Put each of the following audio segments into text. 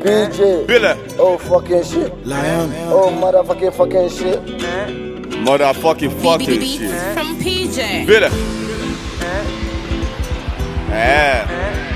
BJ. Billy. Oh fucking shit. Lion. Oh motherfucking fucking shit. Motherfucking fucking Beats shit. from PJ. Billy. Yeah.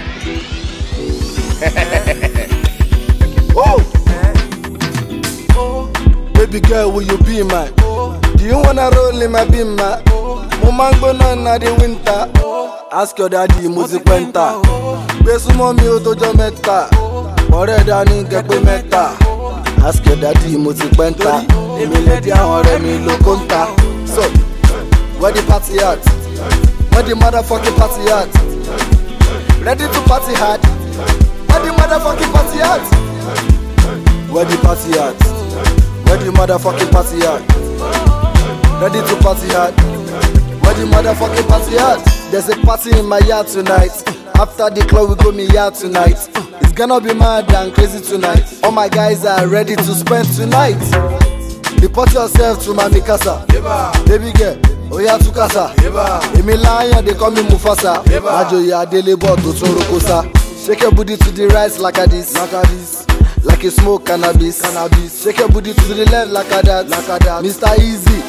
Baby girl, will you be mine? Do you wanna roll in my beam, man? Mo mango na na the winter. Ask your daddy, mo ti penta. Gbé súnmọ́ mi ó tójọ́ mẹ́ta. Ọ̀rẹ́ dání gẹ́gbẹ́ mẹ́ta. Ask your daddy, mo ti penta. Èmi lè di àwọn ọ̀rẹ́ mi ló kóńtà. So, where the party at? Where the motherfucking party at? Ready to party hard? Where the motherfucking party at? Where the party at? Where the motherfucking party at? Ready to party hard? Where the motherfucking party at? There's a party in my yard tonight. After the club we go me yard tonight. It's gonna be mad and crazy tonight. All my guys are ready to spend tonight. Report yourself to my Mikasa. Baby girl, oya to casa. Emi lion, they call me Mufasa. Majoya Adelebo to Torokosa. Shake your booty to the right like a this. Like you smoke cannabis. Shake your booty to the left like a that. Mr. Easy,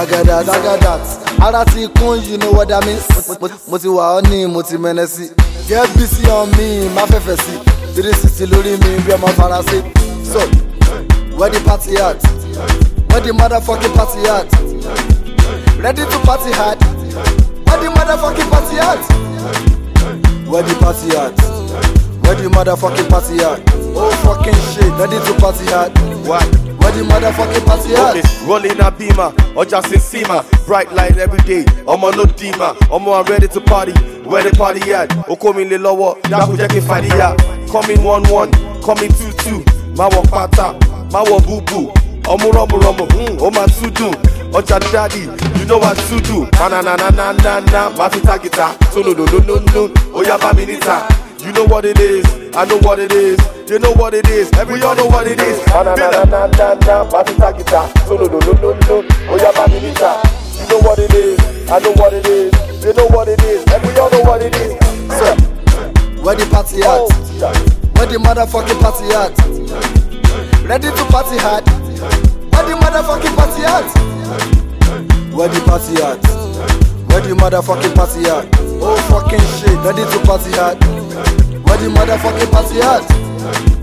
daga that. Arati kun, you know what that means. Moti wa oni, moti menesi. Get busy on me, ma fefesi. 360 lori mi, we are my fantasy. So, where the party at? Where the motherfucking party at? Ready to party hard? Where the motherfucking party at? Where the party at? Where the motherfucking party at? Oh fucking shit, ready to party hard. What? Where the motherfucking party at? Okay, rolling a beamer, or just in Sima. Bright light every day, I'm on no dima. I'm ready to party, where the party at? Okomi le lowo, daku jeki fadia. Come in 1-1, come in 2-2. Ma wo pata, ma wo bubu. Omu, oh my to-do. Ocha daddy, you know what to do. Na, ma fita guitar. So no, oh ya ba minita. You know what it is, I know what it is. You know what it is, everyone know what it is. Na, ma fita guitar. So no, oh ya ba minita. You know what it is, I know what it is. You know what it is, everyone know what it is. So, where the party at? Where the motherfucking party at? Ready to party hard? Where the motherfucking party at? Where the party at? Where the motherfucking party at? Oh fucking shit, ready to party hard? Where the motherfucking party at?